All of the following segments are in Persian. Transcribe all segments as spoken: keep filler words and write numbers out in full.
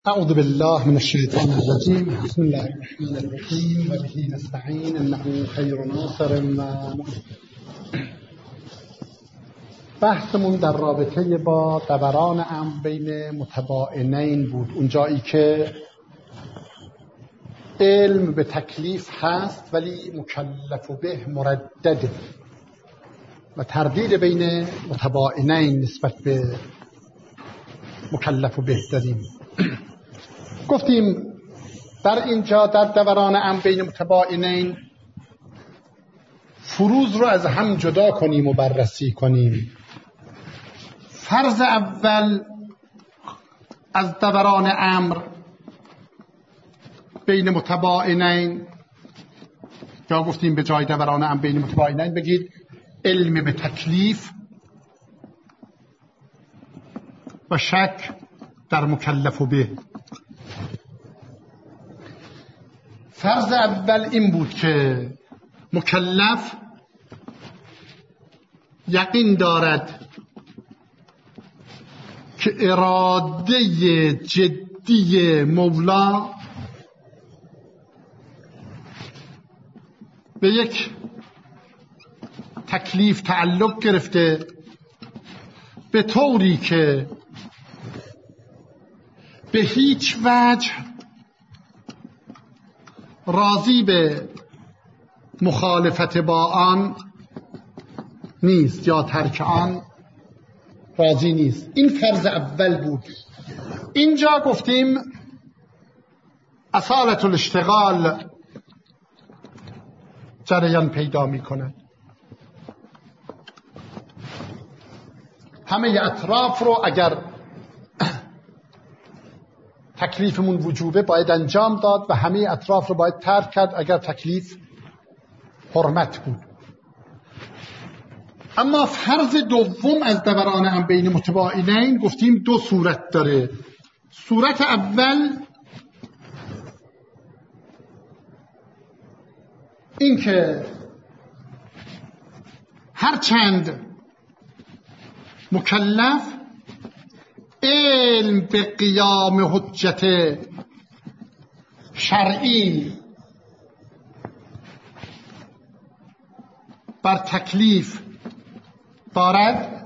أعوذ بالله من الشيطان الرجيم. بسم الله الرحمن الرحيم وبه نستعين إنه خير ناصر و بحثمون در رابطه با دوران امر بین متباینین بود، اونجایی که علم به تکلیف هست ولی مکلف به مردده و تردید بین متباینین نسبت به مکلف به داریم. گفتیم در اینجا در دوران امر بین متباینین فروض رو از هم جدا کنیم و بررسی کنیم. فرض اول از دوران امر بین متباینین، یا گفتیم به جای دوران امر بین متباینین بگید علم به تکلیف و شک در مکلف به. فرض اول این بود که مکلف یقین دارد که اراده جدی مولا به یک تکلیف تعلق گرفته به طوری که به هیچ وجه راضی به مخالفت با آن نیست یا ترک آن راضی نیست. این فرض اول بود. اینجا گفتیم اصالت الاشتغال جریان پیدا می کند. همه اطراف رو اگر تکلیفمون وجوبه باید انجام داد و همه اطراف رو باید ترک کرد اگر تکلیف حرمت بود. اما فرض دوم از دوران امر بین متباینین گفتیم دو صورت داره. صورت اول این که هرچند مکلف علم به قیام حجت شرعی بر تکلیف دارد،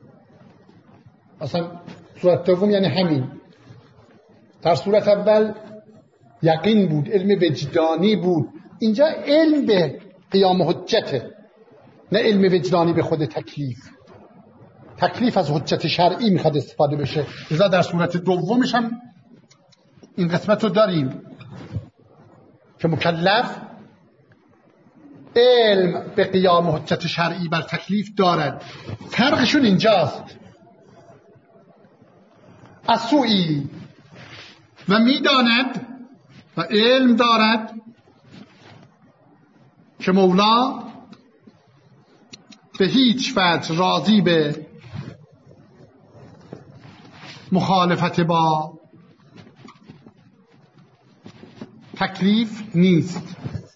اصلا صورت دوم یعنی همین. در صورت اول یقین بود، علم وجدانی بود. اینجا علم به قیام حجته، نه علم وجدانی به خود تکلیف. تکلیف از حجت شرعی میخواد استفاده بشه، لذا در صورت دومش هم این قسمت رو داریم که مکلف علم به قیام حجت شرعی بر تکلیف دارد. فرقشون اینجاست. از سوئی و میداند و علم دارد که مولا به هیچ وجه راضی به مخالفت با تکلیف نیست.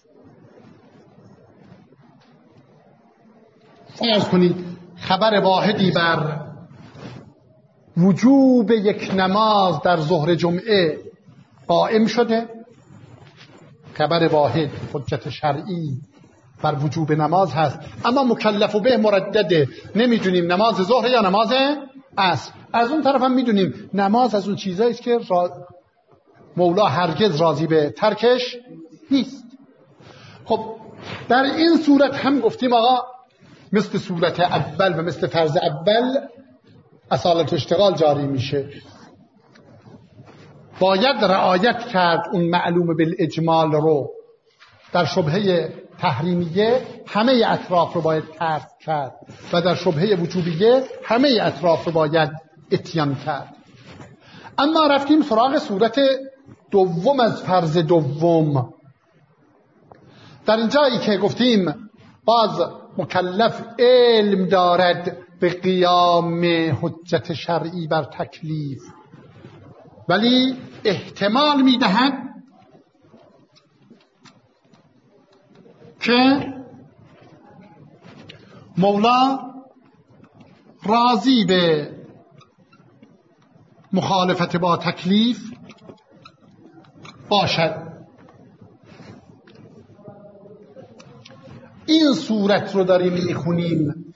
فرض کنید خبر واحدی بر وجوب یک نماز در ظهر جمعه قائم شده، خبر واحد حجت شرعی بر وجوب نماز هست، اما مکلف به مردده، نمیدونیم نماز ظهر یا نماز عصر. از اون طرف هم میدونیم نماز از اون چیزایی است که را... مولا هرگز راضی به ترکش نیست. خب در این صورت هم گفتیم آقا مثل صورت اول و مثل فرض اول اصالت اشتغال جاری میشه. باید رعایت کرد اون معلوم بالاجمال رو. در شبهه تحریمیه همه اطراف رو باید ترک کرد و در شبهه وجوبیه همه اطراف رو باید اتیان کرد. اما رفتیم سراغ صورت دوم از فرض دوم. در اینجایی که گفتیم باز مکلف علم دارد به قیام حجت شرعی بر تکلیف، ولی احتمال میدهد که مولا راضی به مخالفت با تکلیف باشد. این صورت رو داریم میخونیم.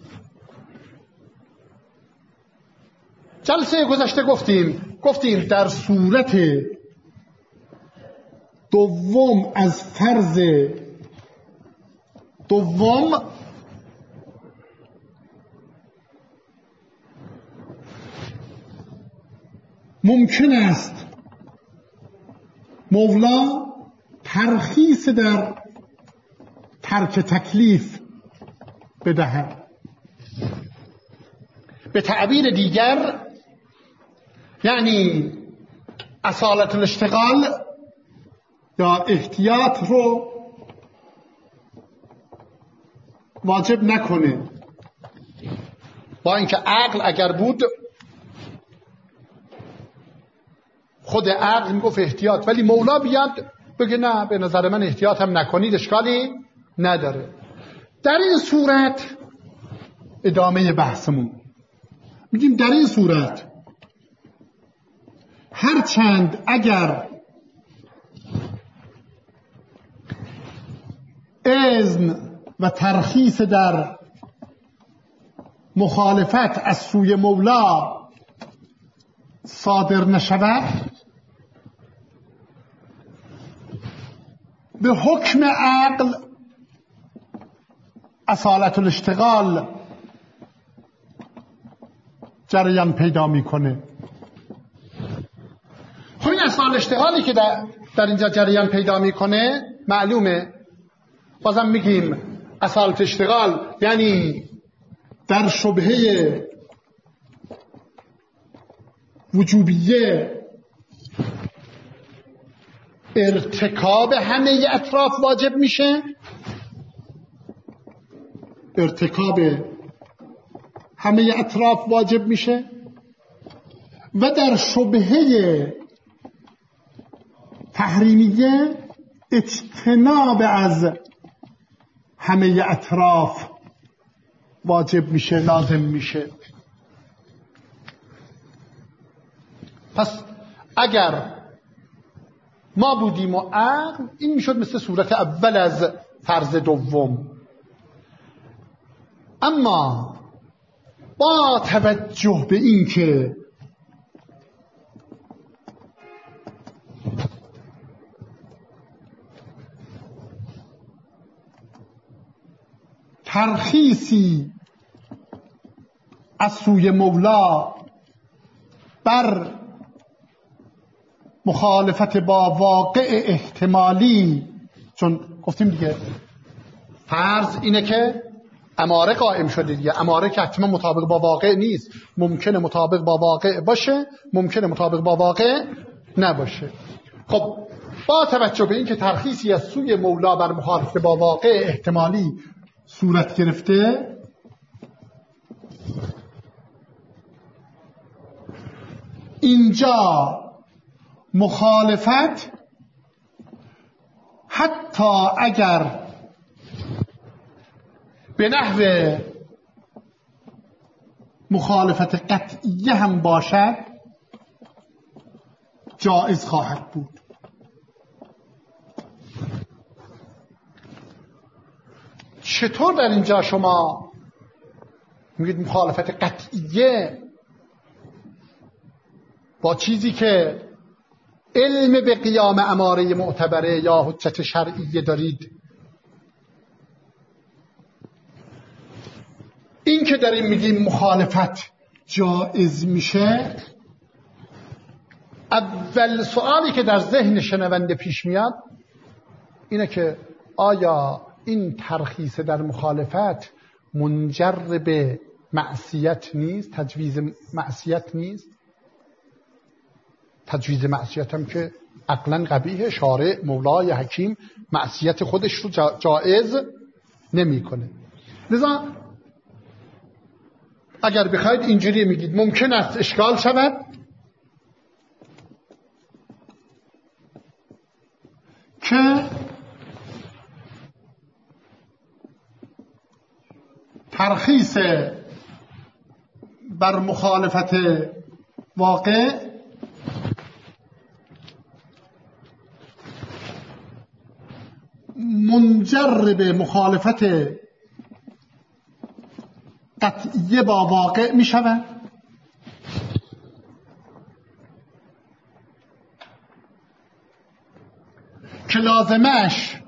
جلسه گذشته گفتیم گفتیم در صورت دوم از فرض دوم ممکن است مولا ترخیص در ترک تکلیف بدهد. به تعبیر دیگر یعنی اصالت الاشتغال یا احتیاط رو واجب نکنه. با اینکه عقل اگر بود خود عقل میگفت احتیاط، ولی مولا بیاد بگه نه به نظر من احتیاط هم نکنید اشکالی نداره. در این صورت ادامه بحثمون میگیم در این صورت هرچند اگر اذن و ترخیص در مخالفت از سوی مولا صادر نشود، به حکم عقل اصالت الاشتغال جریان پیدا میکنه. خب این اصالت الاشتغالی که در, در اینجا جریان پیدا میکنه معلومه. بازم میگیم اصالت اشتغال یعنی در شبهه وجوبیه ارتکاب همه اطراف واجب میشه، ارتکاب همه اطراف واجب میشه و در شبهه تحریمیه اجتناب از همه اطراف واجب میشه، لازم میشه. پس اگر ما بودیم و عقل، این میشد مثل صورت اول از فرض دوم. اما با توجه به این که ترخیصی از سوی مولا بر مخالفت با واقع احتمالی، چون گفتیم دیگه فرض اینه که اماره قائم شده دیگه، اماره که حتما مطابق با واقع نیست، ممکنه مطابق با واقع باشه، ممکنه مطابق با واقع نباشه. خب با توجه به این که ترخیصی از سوی مولا بر مخالفت با واقع احتمالی صورت گرفته، اینجا مخالفت حتی اگر به نحو مخالفت قطعیه هم باشد جائز خواهد بود. چطور در اینجا شما میگید مخالفت قطعیه با چیزی که علم به قیام اماره معتبره یا حجت شرعیه دارید؟ این که داریم میگیم مخالفت جائز میشه، اول سوالی که در ذهن شنونده پیش میاد اینه که آیا این ترخیص در مخالفت منجر به معصیت نیست، تجویز معصیت نیست؟ تجویز معصیت هم که عقلا قبیحه، شارع مولای حکیم معصیت خودش رو جائز نمی کنه. لذا اگر بخواید اینجوری میگید ممکن است اشکال شود که ترخیص بر مخالفت واقع منجر به مخالفت قطعیه با واقع می شود که لازمش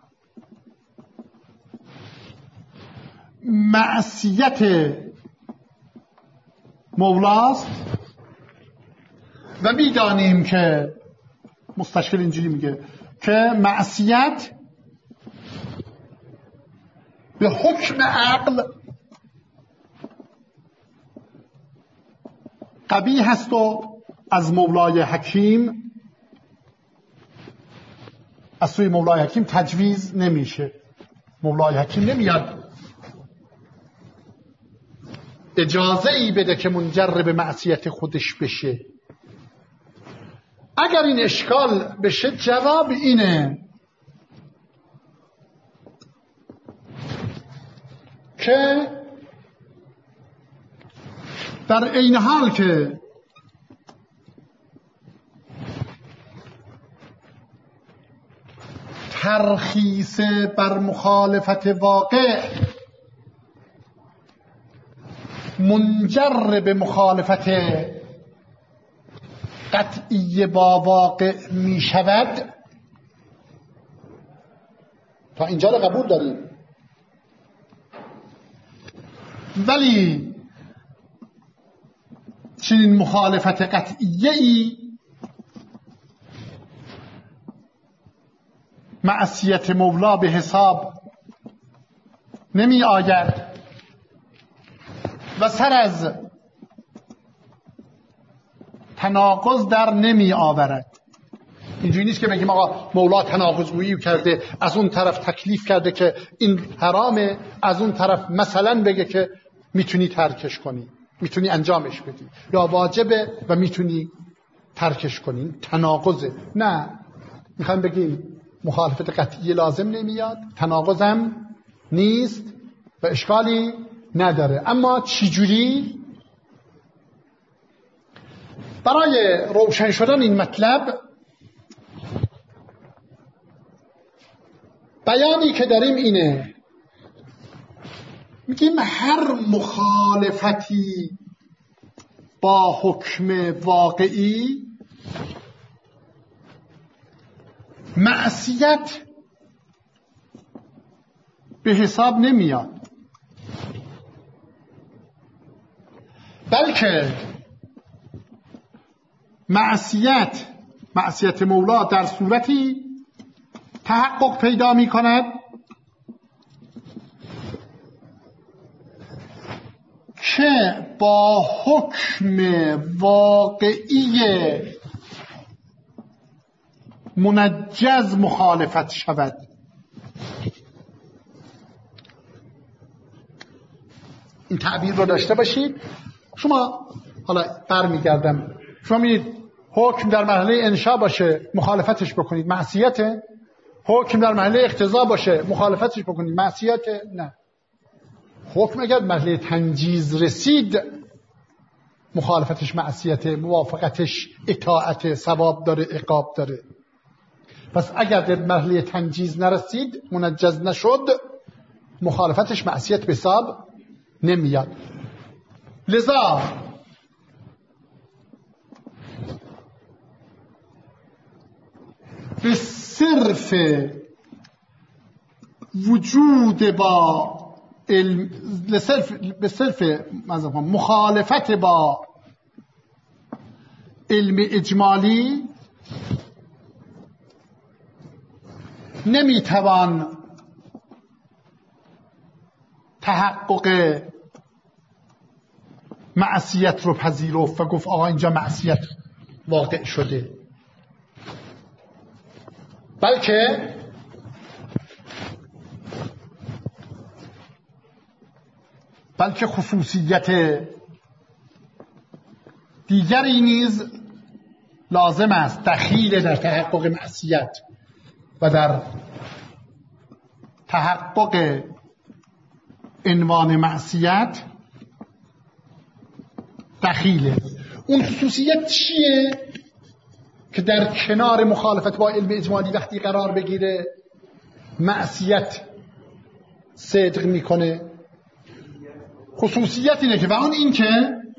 معصیت مولاست و میدانیم که مستشکل اینجوری میگه که معصیت به حکم عقل قبیح هست و از مولای حکیم از سوی مولای حکیم تجویز نمیشه. مولای حکیم نمیاد اجازه ای بده که منجر به معصیت خودش بشه. اگر این اشکال بشه جواب اینه که در این حال که ترخیص بر مخالفت واقع منجر به مخالفت قطعی با واقع می شود، تا اینجا رو قبول داریم، ولی چنین مخالفت قطعیه ای معصیت مولا به حساب نمی آید و سر از تناقض در نمی آورد. اینجوری نیست که بگیم آقا مولا تناقض گویی کرده، از اون طرف تکلیف کرده که این حرامه، از اون طرف مثلا بگه که میتونی ترکش کنی، میتونی انجامش بدی، یا واجبه و میتونی ترکش کنی. تناقضه. نه، میخوام بگیم مخالفت قطعی لازم نمیاد، تناقضم نیست و اشکالی نداره. اما چجوری؟ برای روشن شدن این مطلب بیانی که داریم اینه، میگیم هر مخالفتی با حکم واقعی معصیت به حساب نمیاد، بلکه معصیت معصیت مولا در صورتی تحقق پیدا می کند که با حکم واقعی منجز مخالفت شود. این تعبیر رو داشته باشید. شما حالا برمیگردم، شما میدید حکم در مرحله انشا باشه مخالفتش بکنید معصیته، حکم در مرحله اقتضا باشه مخالفتش بکنید معصیته. نه، حکم اگر مرحله تنجیز رسید مخالفتش معصیته، موافقتش اطاعت، ثواب داره، عقاب داره. پس اگر در مرحله تنجیز نرسید، منجز نشد، مخالفتش معصیت به حساب نمیاد. لذا به صرف وجود با علم، به صرف مخالفت با علم اجمالی نمیتوان تحقق معصیت رو پذیرفت و گفت آقا اینجا معصیت واقع شده، بلکه بلکه خصوصیت دیگری نیز لازم است دخیل در تحقق معصیت و در تحقق عنوان معصیت دخیله. اون خصوصیت چیه که در کنار مخالفت با علم اجمالی وقتی قرار بگیره معصیت صدق میکنه. خصوصیت اینه که و اون این که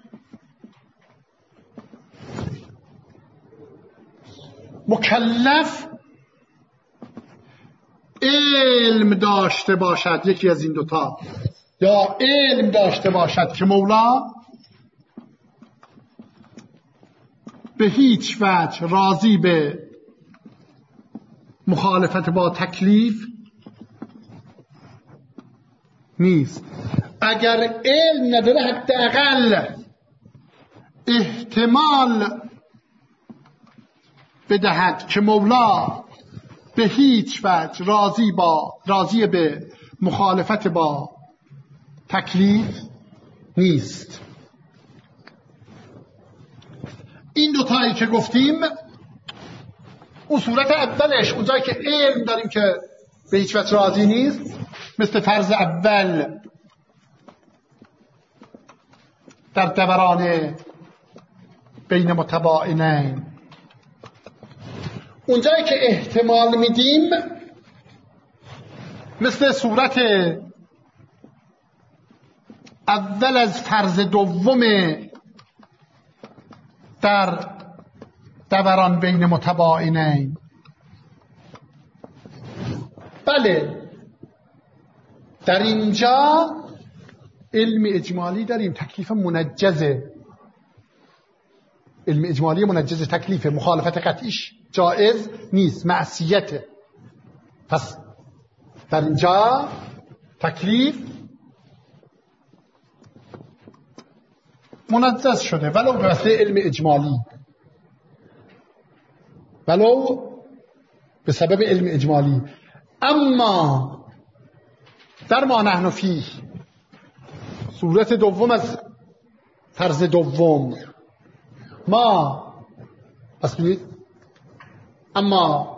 مکلف علم داشته باشد، یکی از این دوتا، یا علم داشته باشد که مولا به هیچ وجه راضی به مخالفت با تکلیف نیست. اگر علم نداره حداقل احتمال بدهد که مولا به هیچ وجه راضی با راضی به مخالفت با تکلیف نیست. این دو تایی که گفتیم اون صورت اولش، اونجایی که علم داریم که به هیچ وجه راضی نیست، مثل فرض اول در دوران بین متباینین. اونجایی که احتمال میدیم مثل صورت اول از فرض دوم در دوران بین متباینین. بله، در اینجا علم اجمالی داریم، تکلیف منجزه، علم اجمالی منجز تکلیف، مخالفت قطعیش جائز نیست، معصیته. پس در اینجا تکلیف منجز شده ولو به وسیله علم اجمالی، ولو به سبب علم اجمالی. اما در ما نحن فیه، صورت دوم از فرض دوم، ما پس بینید، اما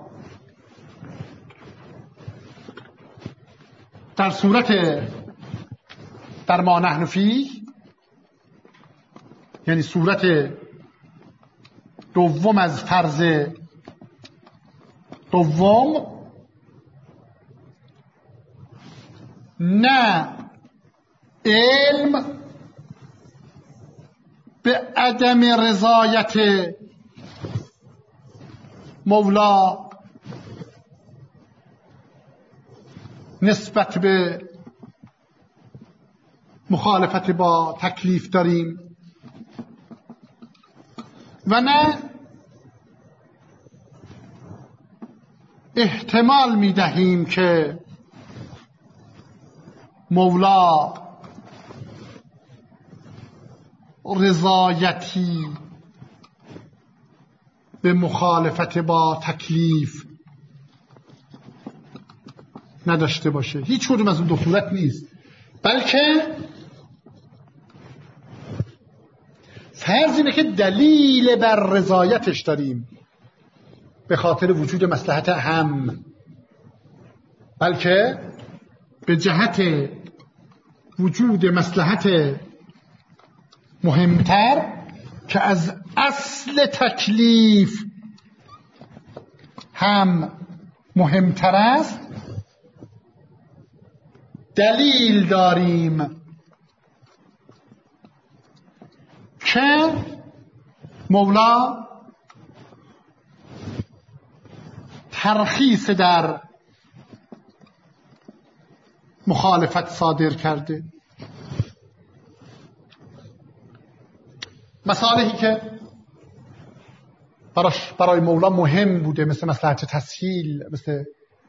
در صورت در ما نحن فیه، یعنی صورت دوم از فرض دوم، نه علم به عدم رضایت مولا نسبت به مخالفت با تکلیف داریم، و نه احتمال می دهیم که مولا رضایتی به مخالفت با تکلیف نداشته باشه. هیچ کدوم از اون دو صورت نیست، بلکه فرض اینه که دلیل بر رضایتش داریم به خاطر وجود مصلحت اهم، بلکه به جهت وجود مصلحت مهمتر که از اصل تکلیف هم مهمتر است، دلیل داریم که مولا ترخیص در مخالفت صادر کرده. مسائلی که براش برای مولا مهم بوده، مثل مصلحت تسهیل، مثل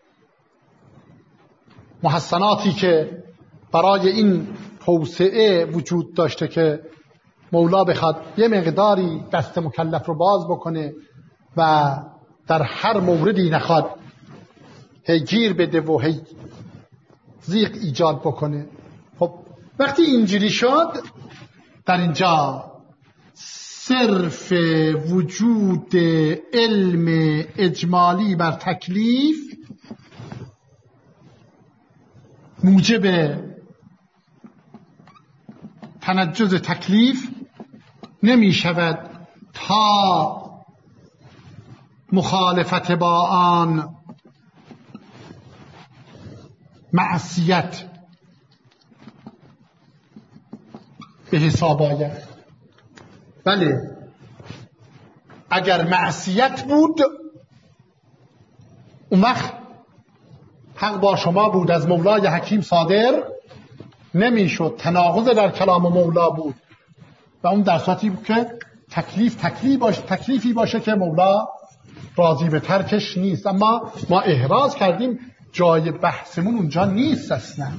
محسناتی که برای این توسعه وجود داشته که مولا بخواد یه مقداری دست مکلف رو باز بکنه و در هر موردی نخواد هی گیر بده و هی ضیق ایجاد بکنه. خب وقتی اینجوری شد، در اینجا صرف وجود علم اجمالی بر تکلیف موجب تنجز تکلیف نمی شود تا مخالفت با آن معصیت به حساب آید. بله اگر معصیت بود اون وقت حق با شما بود، از مولای حکیم صادر نمیشد، تناقض در کلام مولا بود و اون در صورتی بود که تکلیف تکلیف باشه، تکلیفی باشه که مولا راضی به ترکش نیست. اما ما احراز کردیم جای بحثمون اونجا نیست اصلا.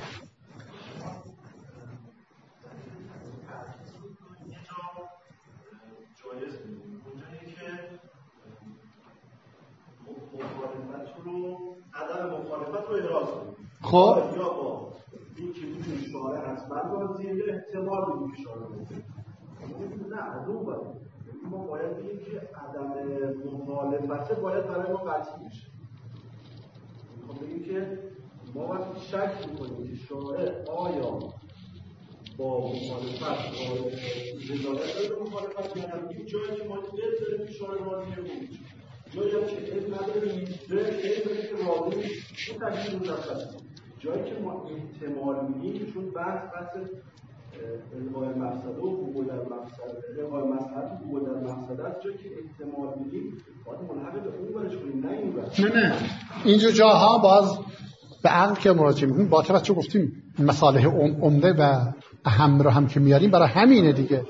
خب یا با این که میتونی شعاره حتما راضیه یا احتمال بدیم که شعاره راضیه. نه از اون باید ما باید بگیم که عدم مخالفت باید برای ما قطعی میشه. میخوام بگیم که ما وقتی شک میکنیم که شعاره آیا با مخالفت با رضایت داره مخالفت یا نه، جایی که ما دل داریم که شعاره راضیه بود، جایی هم که علم نداریم داریم علم داریم که راضی نیست، اون تکلیف مشخصه. جایی که ما احتمال میدیم چون بحث بحث الغای مقصد و حقوق در مقصد، الغای مقصد و حقوق در مقصد است، جایی که احتمال میدیم باید ملحق به اون برش کنیم نه این برش. نه نه اینجا جاها باز به عقل که مراجعه میکنیم با توجه گفتیم مصالح عمده و اهم رو هم که میاریم برای همینه دیگه.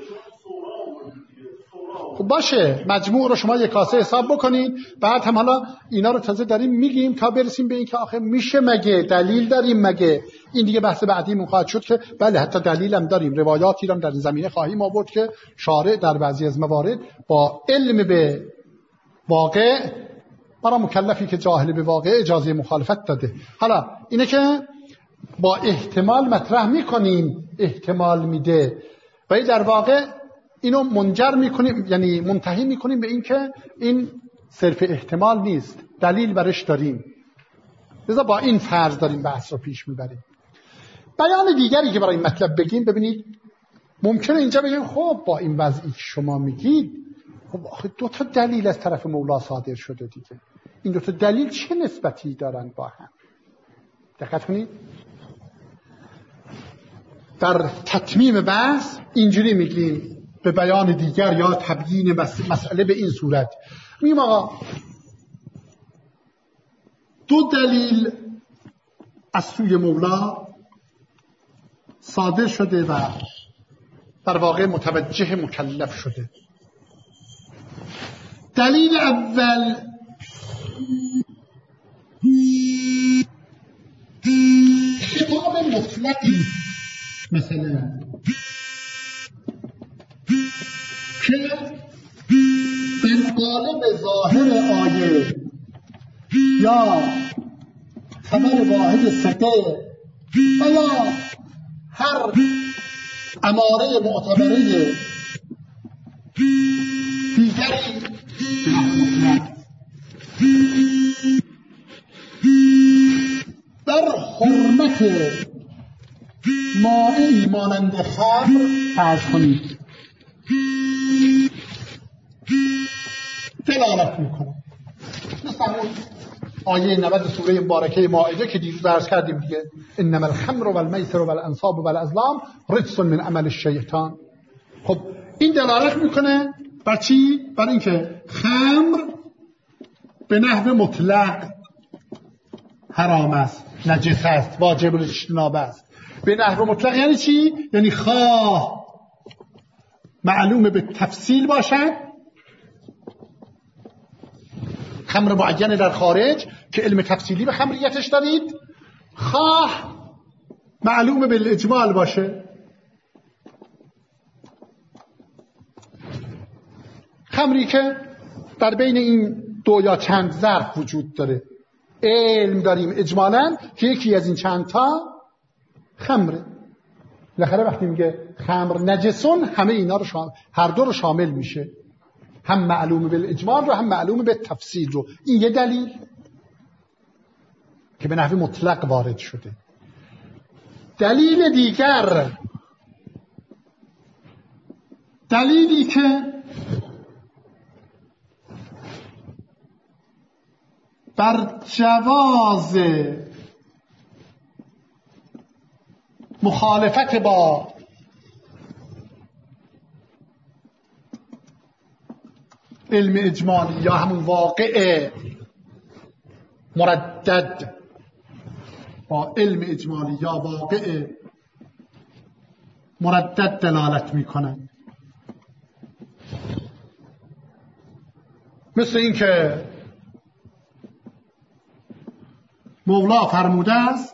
خب باشه مجموع رو شما یک کاسه حساب بکنید، بعد هم حالا اینا رو تازه داریم میگیم تا برسیم به این که آخه میشه مگه، دلیل داریم مگه. این دیگه بحث بعدیمون خواهد شد که بله حتی دلیل هم داریم، روایاتی هم در زمینه خواهیم آورد که شارع در بعضی از موارد با علم به واقع برای مکلفی که جاهل به واقع اجازه مخالفت داده. حالا اینه که با احتمال مطرح میکنیم، احتمال میده و در واقع اینو منجر میکنیم، یعنی منتهی میکنیم به این که این صرف احتمال نیست، دلیل برش داریم. لذا با این فرض داریم بحث رو پیش میبریم. بیان دیگری که برای این مطلب بگیم، ببینید ممکنه اینجا بگیم خب با این وضعی که شما میگید خب آخه دو تا دلیل از طرف مولا صادر شده دیگه، این دو تا دلیل چه نسبتی دارن با هم؟ دقت کنید در تتمیم بحث اینجوری میگیم به بیان دیگر یا تبیین مسئله به این صورت میگیم آقا دو دلیل از سوی مولا صادر شده و در واقع متوجه مکلف شده. دلیل اول خطاب مطلقی مثلا که در قالب ظاهر آیه یا خبر واحد ثقه و یا هر اماره معتبره دیگری در حرمت مائعی مانند خمر فرض کنید دلالت میکنه. مثل اون آیه نود سوره مبارکه مائده که دیروز درس کردیم دیگه، انما الخمر والمیسر والانصاب والازلام رجس من عمل الشیطان. خب این دلالت میکنه بر چی؟ بر اینکه خمر به نحو مطلق حرام است، نجس است، واجب الاجتناب است. به نحو مطلق یعنی چی؟ یعنی خواه معلوم به تفصیل باشد، خمر معینه در خارج که علم تفصیلی به خمریتش دارید، خواه معلوم به اجمال باشه. خمری که در بین این دو یا چند ظرف وجود داره، علم داریم اجمالاً که یکی از این چند تا خمره. بالاخره وقتی میگه خمر نجسون همه اینا رو شامل، هر دو رو شامل میشه، هم معلوم بالاجمال رو هم معلوم به تفصیل رو. این یه دلیل که به نحو مطلق وارد شده. دلیل دیگر، دلیلی که بر جواز مخالفت با علم اجمالی یا همون واقع مردد با علم اجمالی یا واقع مردد دلالت میکنن. مثل این که مولا فرموده است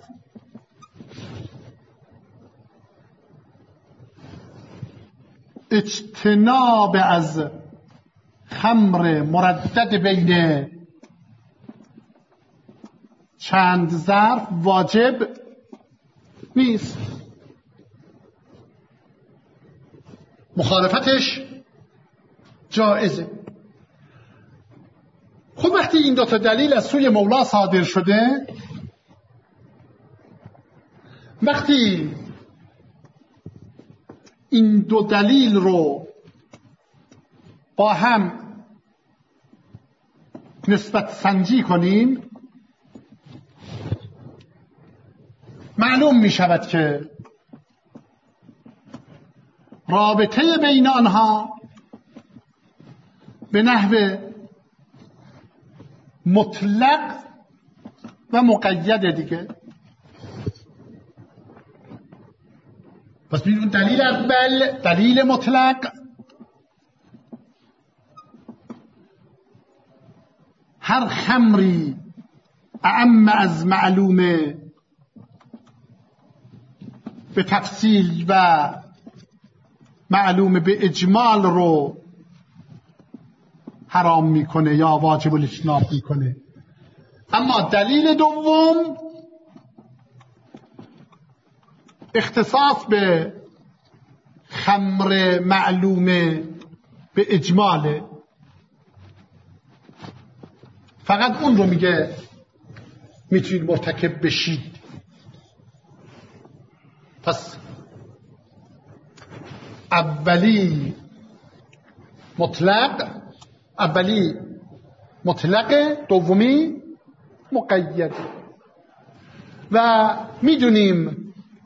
اجتناب از خمر مردد بین چند ظرف واجب نیست، مخالفتش جائزه. خب وقتی این دو تا دلیل از سوی مولا صادر شده، وقتی این دو دلیل رو با هم نسبت سنجی کنیم، معلوم می شود که رابطه بین آنها به نحو مطلق و مقید دیگه. پس ببینید دلیل اول دلیل مطلق هر خمری اعم از معلومه به تفصیل و معلومه به اجمال رو حرام میکنه یا واجب الاجتناب میکنه. اما دلیل دوم اختصاص به خمر معلومه به اجماله، فقط اون رو میگه میتونید مرتکب بشید. پس اولی مطلق اولی مطلق، دومی مقید. و میدونیم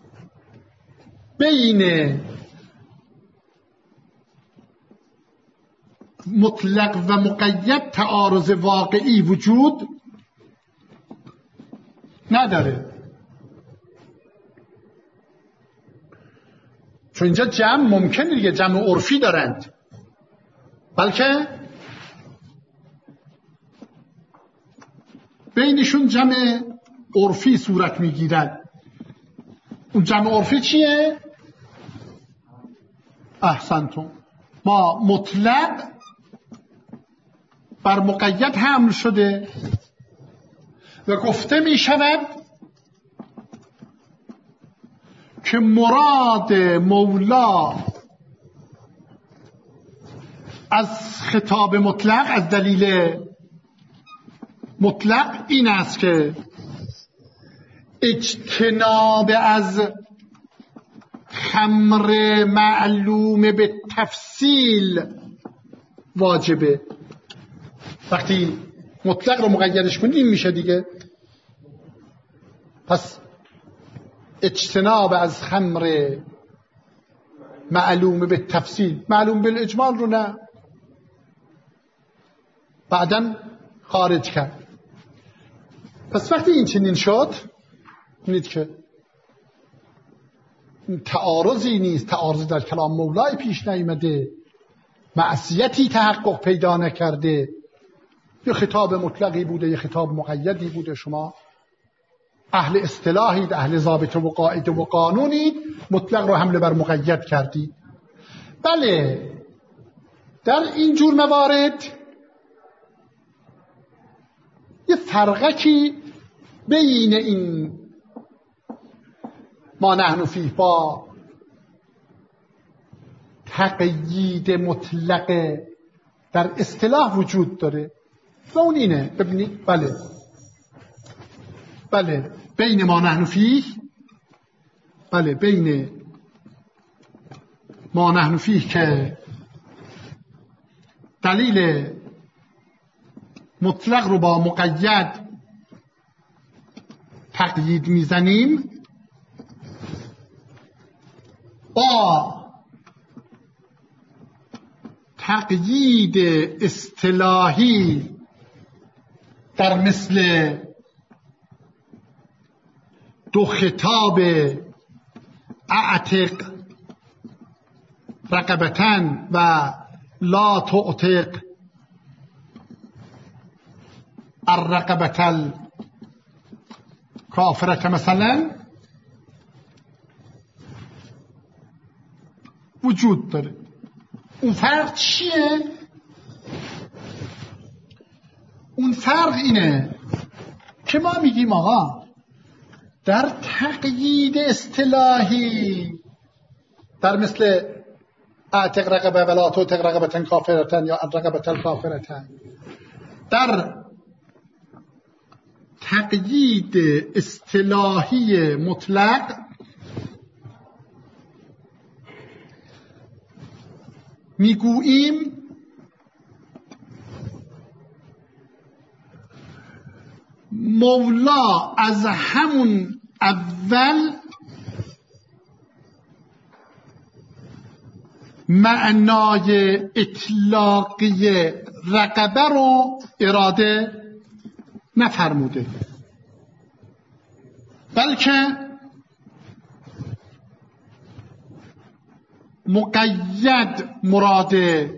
بین مطلق و مقید تعارض واقعی وجود نداره، چون اینجا جمع ممکنه دیگه، جمع عرفی دارند، بلکه بینشون جمع عرفی صورت میگیرد. اون جمع عرفی چیه؟ احسنتم، ما مطلق بر مقید حمل شده و گفته می شود که مراد مولا از خطاب مطلق، از دلیل مطلق این است که اجتناب از خمر معلوم به تفصیل واجبه. وقتی مطلق رو مقیدش کنید این میشه دیگه. پس اجتناب از خمر معلوم به تفصیل، معلوم به اجمال رو نه، بعداً خارج کرد. پس وقتی این چنین شد، می‌بینید که تعارضی نیست، تعارض در کلام مولای پیش نیامده، معصیتی تحقق پیدا نکرده، یه خطاب مطلقی بوده، یه خطاب مقیدی بوده. شما اهل اصطلاحید، اهل ضابطه و قاعده و قانونید، مطلق رو حمله بر مقید کردید. بله، در این جور موارد یه فرقی بین این ما نحن فیه با تقیید مطلق در اصطلاح وجود داره و اون اینه. ببینید، بله بله بین ما نحن فیه، بله بین ما نحن فیه که دلیل مطلق رو با مقید تقیید میزنیم، با تقیید اصطلاحی در مثل دو خطاب اعتق رقبتن و لا تعتق الرقبة الكافرة مثلا وجود داره. اون فرق چیه؟ اون فرق اینه که ما میگیم آقا در تقیید اصطلاحی در مثل اعتق رقبه ولا تعتق رقبة کافرة یا الرقبة الکافرة، در تقیید اصطلاحی مطلق میگوییم مولا از همون اول معنای اطلاقی رقبه رو اراده نفرموده، بلکه مقید مراد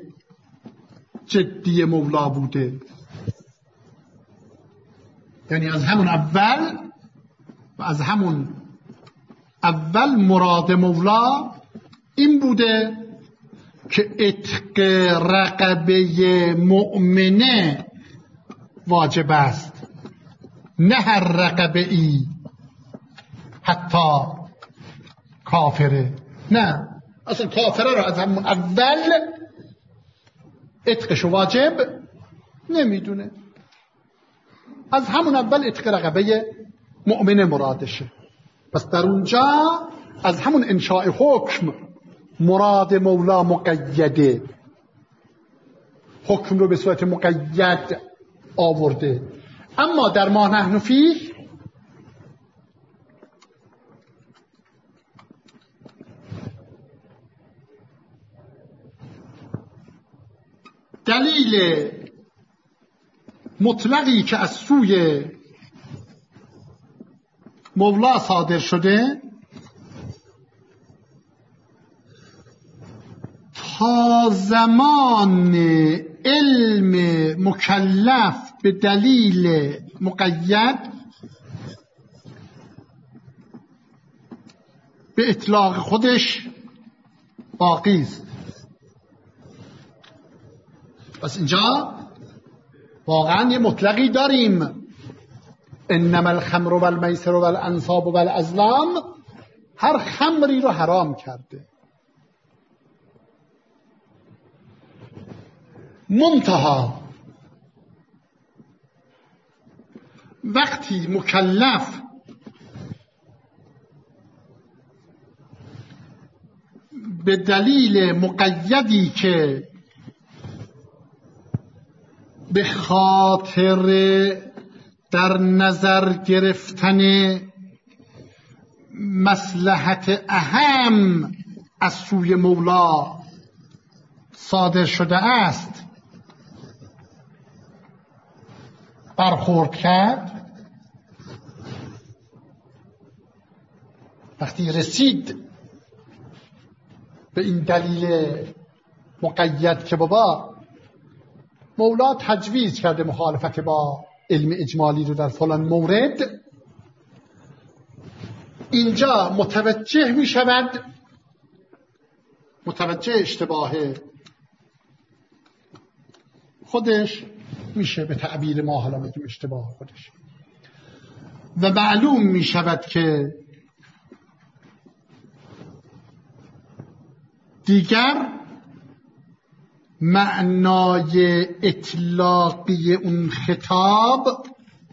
جدی مولا بوده. یعنی از همون اول و از همون اول مراد مولا این بوده که عتق رقبه مؤمنه واجب است، نه هر رقبه ای حتی کافره. نه، اصلا کافره رو از همون اول عتقش واجب نمیدونه، از همون اول عتق رقبه مؤمنه مرادشه. پس در اونجا از همون انشاء حکم مراد مولا مقیده، حکم رو به صورت مقید آورده. اما در ما نحن فیه دلیل مطلقی که از سوی مولا صادر شده تا زمان علم مکلف به دلیل مقید به اطلاق خودش باقی است. پس اینجا واقعا یه مطلقی داریم، انما الخمر و المیسر و الانصاب و الازلام، هر خمری رو حرام کرده. منتها وقتی مکلف به دلیل مقیدی که به خاطر در نظر گرفتن مصلحت اهم از سوی مولا صادر شده است برخورد کرد، وقتی رسید به این دلیل مقید که بابا مولا تجویز کرده مخالفت با علم اجمالی رو در فلان مورد، اینجا متوجه می شود، متوجه اشتباه خودش میشه، به تعبیر ما حالا میگیم اشتباه خودش، و معلوم می شود که دیگر معنای اطلاقی اون خطاب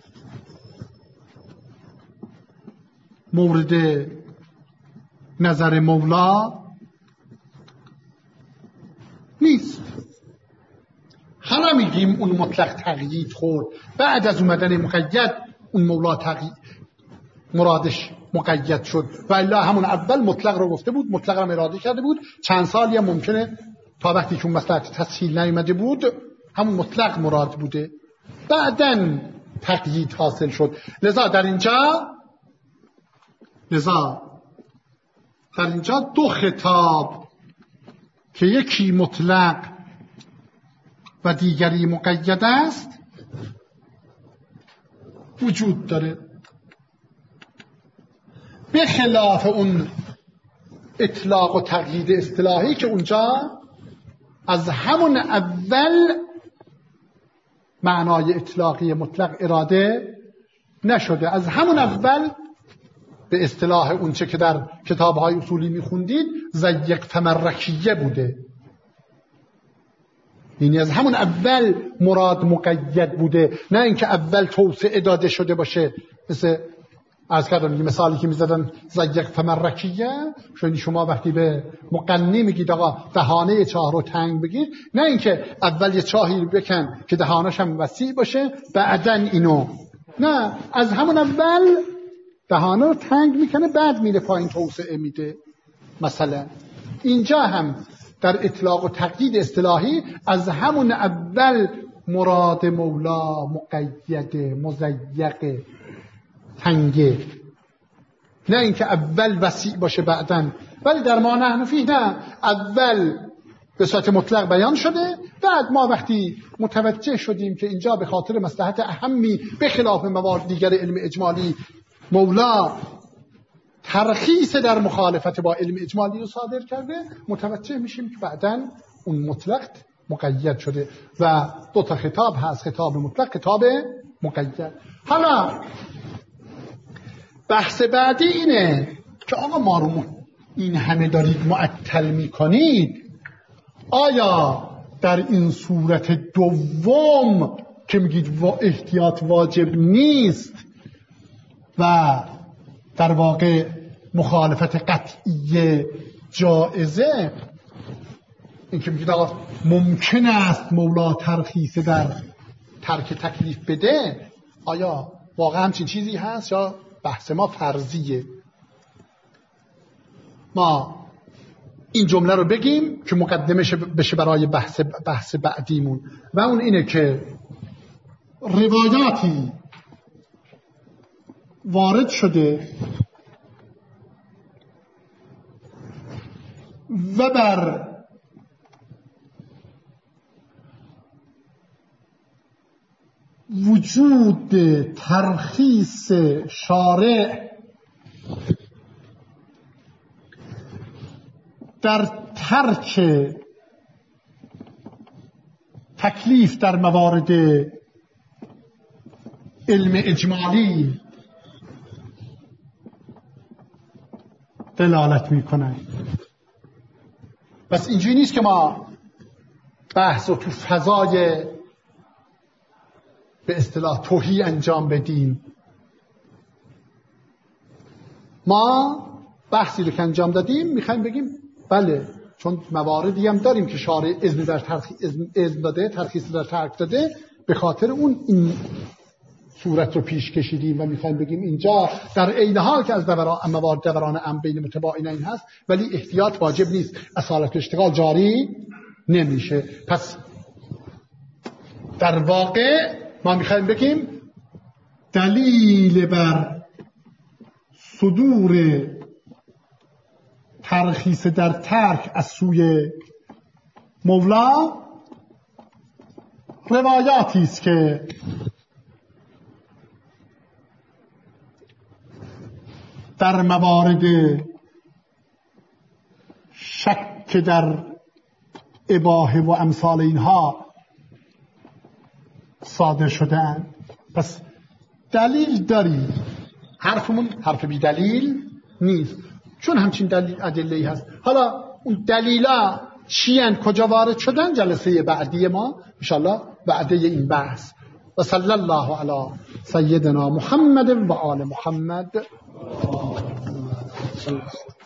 مورد نظر مولا نیست. حالا میگیم اون مطلق تقیید خورد، بعد از اومدن مقید اون مولا تقیید مرادش مقید شد و الا همون اول مطلق رو گفته بود، مطلق رو اراده کرده بود. چند سالی هم ممکنه تا وقتی که اون مصلحت تسهیل نیامده بود همون مطلق مراد بوده، بعدن تقیید حاصل شد. لذا در اینجا لذا در اینجا دو خطاب که یکی مطلق و دیگری مقید است وجود داره، به خلاف اون اطلاق و تقیید اصطلاحی که اونجا از همون اول معنای اطلاقی مطلق اراده نشده. از همون اول به اصطلاح اونچه که در کتاب‌های اصولی می‌خوندید ضیق تمرکیه بوده، یعنی از همون اول مراد مقید بوده، نه اینکه اول توسعه داده شده باشه. مثل عرض کردم یه مثالی که می‌زدن ضیق تمرکیه، شما شما وقتی به مقنی میگید آقا دهانه چاه رو تنگ بگیر، نه اینکه اول یه چاهی بکن که دهانش هم وسیع باشه بعداً اینو، نه، از همون اول دهانه رو تنگ میکنه بعد میره پایین توسعه میده. مثلا اینجا هم در اطلاق و تقیید اصطلاحی از همون اول مراد مولا مقید مضیق تنگه، نه اینکه اول وسیع باشه بعدن. ولی در ما نحنفی نه، اول به صورت مطلق بیان شده، بعد ما وقتی متوجه شدیم که اینجا به خاطر مصلحت اهمی به خلاف موارد دیگر علم اجمالی مولا ترخیص در مخالفت با علم اجمالی رو صادر کرده، متوجه میشیم که بعداً اون مطلق مقید شده و دو تا خطاب هست، خطاب مطلق، خطاب مقید. حالا بحث بعدی اینه که آقا ما رو این همه دارید معطل میکنید، آیا در این صورت دوم که میگید احتیاط واجب نیست و در واقع مخالفت قطعی جائزه، این که میگید آقا ممکن است مولا ترخیص در ترک تکلیف بده، آیا واقعا همچین چیزی هست یا بحث ما فرضیه؟ ما این جمله رو بگیم که مقدمه بشه برای بحث بحث بعدیمون، و اون اینه که روایاتی وارد شده و بر وجود ترخیص شارع در ترک تکلیف در موارد علم اجمالی دلالت میکنن. پس اینجوری نیست که ما بحث رو تو فضای به اصطلاح توهی انجام بدیم. ما بحثی رو که انجام دادیم میخوایم بگیم بله، چون مواردی هم داریم که شارع اذن در ترخیص اذن, اذن داده، ترخیص در ترک داده، به خاطر اون این صورت رو پیش کشیدیم و میخوایم بگیم اینجا در عین حال که از دوران موارد دوران ام بین متباینین هست ولی احتیاط واجب نیست، اصالت اشتغال جاری نمیشه. پس در واقع ما میخوایم بگیم دلیل بر صدور ترخیص در ترک از سوی مولا روایاتی است که در موارد شک در اباحه و امثال اینها صادر شده‌اند. پس دلیل داری، حرفمون حرف بی دلیل نیست، چون همچین دلیل ادله‌ای هست. حالا اون دلیلا چی ان، کجا وارد شدن، جلسه بعدی ما انشالله بعد این بحث. و صلی الله علی سیدنا محمد و آل محمد.